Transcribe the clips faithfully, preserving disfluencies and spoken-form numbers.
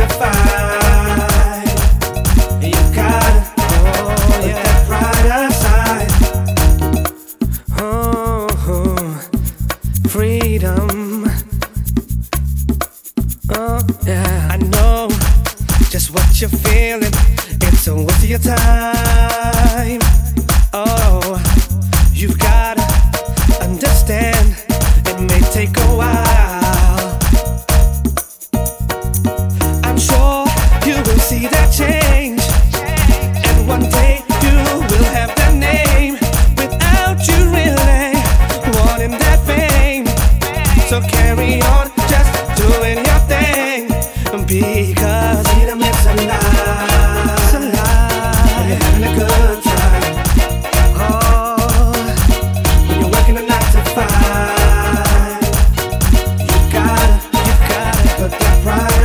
to fight. You gotta oh, put yeah. that pride aside. Oh, freedom. Oh yeah, I know just what you're feeling. It's a waste of your time. Oh, you've gotta understand. It may take a while. I'm sure you will see that change, and one day you will have that name without you really wanting that fame. So carry on, just doing your thing, because freedom is alive. It's alive. You're having a good time. Oh, when you're working a nine to five, you gotta, you gotta put that pride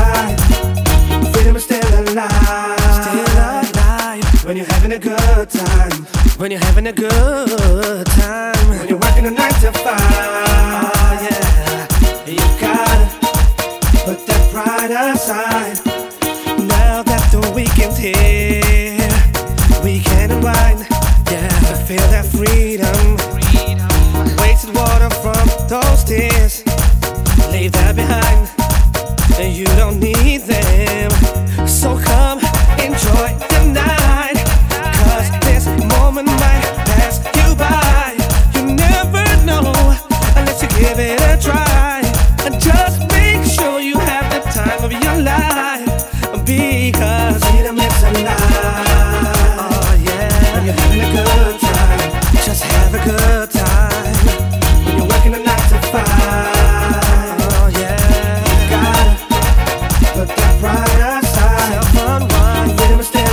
aside. Freedom is still alive. Still alive. When you're having a good time. When you're having a good time. When you're working a nine to five. Oh yeah, you gotta put that pride aside. Now that the weekend's here, we can unwind, yeah, to feel that freedom. Wasted water from those tears, leave that behind, and you don't need them. So come enjoy the night, cause this moment might pass you by. You never know unless you give it a try. And just make sure you have the time of your life, because freedom is alive. Oh yeah, when you're having a good time, just have a good time. When you're working a nine to five, oh yeah, you gotta put that pride aside. Self-unwind, freedom is still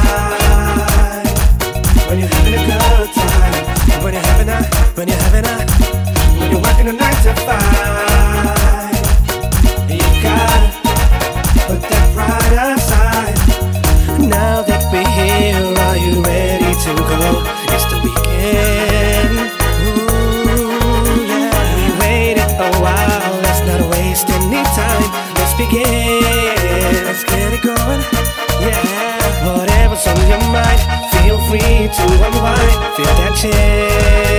alive. When you're having a good time, when you're having a, when you're having a, when you're working a nine to five, you gotta put that pride aside. Now that we're here, are you ready to go? It's the weekend. Ooh, yeah. We waited a while, let's not waste any time. Let's begin, let's get it going. Yeah, whatever's on your mind, feel free to unwind. Feel that chill.